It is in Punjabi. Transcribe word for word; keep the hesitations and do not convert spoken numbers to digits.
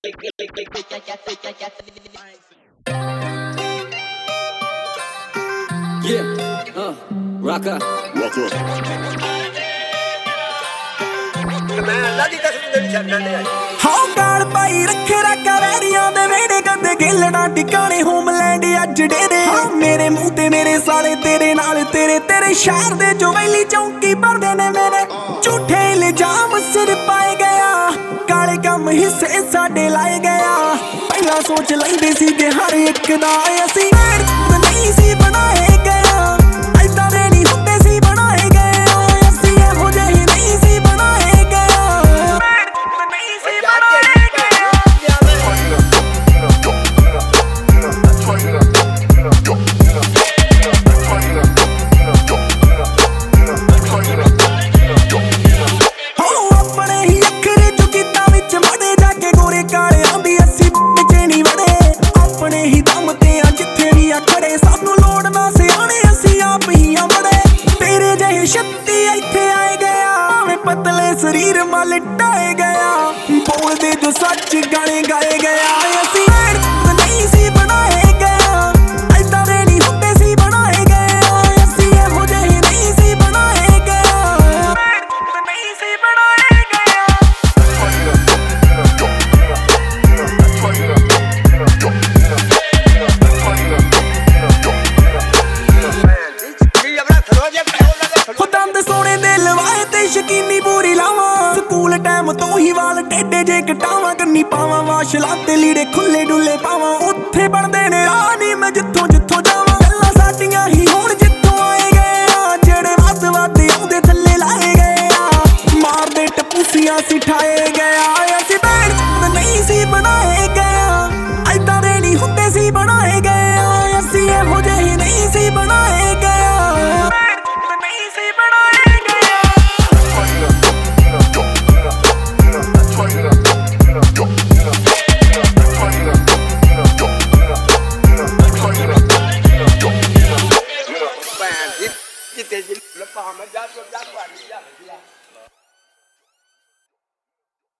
Yeah, uh, rocker, rocker. ਹਾਂ ਗਾਲ ਪਾਈ ਰੱਖੇ ਰੱਖਾ ਵੈਰੀਆਂ ਦੇ ਵੇੜੇ ਕੰਦੇ ਗਿੱਲਣਾ ਟਿਕਾਣੇ ਹੋਮਲੈਂਡ ਅੱਜ ਡੇਰੇ ਹਾਂ ਮੇਰੇ ਮੂੰਹ ਤੇ ਮੇਰੇ ਸਾਲੇ ਤੇਰੇ ਨਾਲ ਤੇਰੇ ਤੇਰੇ ਸ਼ਹਿਰ ਦੇ ਜੋ ਵੈਲੀ ਚੌਂਕੀ ਭਰਦੇ ਨੇ ਮੇਰੇ ਝੂਠੇ ਇਲਜ਼ਾਮ ਸਿਰ ਪਾਏ ਗਿਆ ਕਾਲੇ ਕੰਮ ਹਿੱਸੇ ਸਾਡੇ ਲਾਏ ਗਿਆ ਪਹਿਲਾਂ ਸੋਚ ਲੈਂਦੇ ਸੀ ਕਿ ਹਰ ਇੱਕ ਦਾ ਅਸੀਂ ਨਹੀਂ ਸੀ ਬਣਾਏ ਗਿਆ ਐਦਾਂ ਦੇ ਨਹੀਂ ਹੁੰਦੇ ਸੀ ਬਣਾਏ ਗਏ ਅਸੀਂ ਇਹੋ ਜਿਹੇ ਨਹੀਂ ਸੀ ਬਣਾਏ ਗਿਆ ਨਹੀਂ ਸੀ ਬਣਾਏ ਗਏ ਆਪਣੇ ਹੀ ਅੱਖਰੇ ਜੋ ਕਿੱਦਾਂ ਵਿੱਚ ਮੜੇ ਜਾ ਕੇ ਗੋਰੇ ਕਾਲੇ ਆਂਦੀ ਅਸੀਂ ਵਿੱਚ ਨਹੀਂ ਵੜੇ ਆਪਣੇ ਹੀ ਦਮ ਤੇ ਆ ਜਿੱਥੇ ਵੀ ਆ ਖੜੇ ਸਾਨੂੰ ਲੋੜ ਨਾ ਸਿਆਣੇ ਅਸੀਂ ਆਪ ਹੀ ਆਮੜੇ ਤੇਰੇ ਜਿਹੇ ਛੱਤੀ ਇੱਥੇ ਆਏ ਗਿਆ ਭਾਵੇਂ ਪਤਲੇ ਸਰੀਰ ਮਲ ਟਾਏ ਗਿਆ ਬੋਲਦੇ ਜੋ ਸੱਚ ਗਾਣੇ ਗਾਏ ਗਿਆ ਅਸੀਂ ਨਹੀਂ ਸੀ ਬਣਾਏ ਗਿਆ ਐਦਾਂ ਦੇ ਨਹੀਂ ਹੁੰਦੇ ਸੀ ਬਣਾਏ ਗਏ ਅਸੀਂ ਇਹੋ ਜਿਹੇ ਨਹੀਂ ਸੀ ਬਣਾਏ ਗਿਆ ਨਹੀਂ ਸੀ ਬਣਾਏ ਗਿਆ ਦੰਦ ਸੋਹਣੇ ਦੇ ਲਵਾਏ ਤੇ ਸ਼ਕੀਨੀ ਪੂਰੀ ਲਾਵਾਂ ਸਕੂਲ ਟਾਈਮ ਤੋਂ ਹੀ ਵਾਲ ਟੇਡੇ ਜੇ ਕਟਾਵਾਂ ਕੰਨੀ ਪਾਵਾਂ ਵਾਸ਼ਲਾਂ ਤੇ ਲੀੜੇ ਖੁੱਲੇ ਡੁੱਲੇ ਪਾਵਾਂ ਉੱਥੇ ਬਣਦੇ ਨੇ ਰਾਹ ਨੀ ਮੈਂ ਜਿੱਥੋਂ ਜਿੱਥੋਂ ਜਾਵਾਂ ਗੱਲਾਂ ਸਾਡੀਆਂ ਹੀ ਹੁਣ ਜਿੱਥੋਂ ਆਏ ਗਏ ਆ ਜਿਹੜੇ ਵੱਧ ਵੱਧ ਆਉਂਦੇ ਥੱਲੇ ਲਾਏ ਗਏ ਆ ਮਾਰਦੇ ਟਪੂਸੀਆਂ ਸਿਠਾਏ ਗਿਆ ਅਸੀਂ ਭੈਣ ਨਹੀਂ ਸੀ ਬਣਾਏ ਗਿਆ ਐਦਾਂ ਦੇ ਨਹੀਂ ਹੁੰਦੇ ਸੀ ਬਣਾਏ ਗਏ ਅਸੀਂ ਇਹੋ ਜਿਹੇ ਨਹੀਂ ਸੀ ਬਣਾਏ ਗਿਆ ਨਹੀਂ ਸੀ ਬਣਾਏ ਗਿਆ Kita jadi lepas macam tu dah buat dia.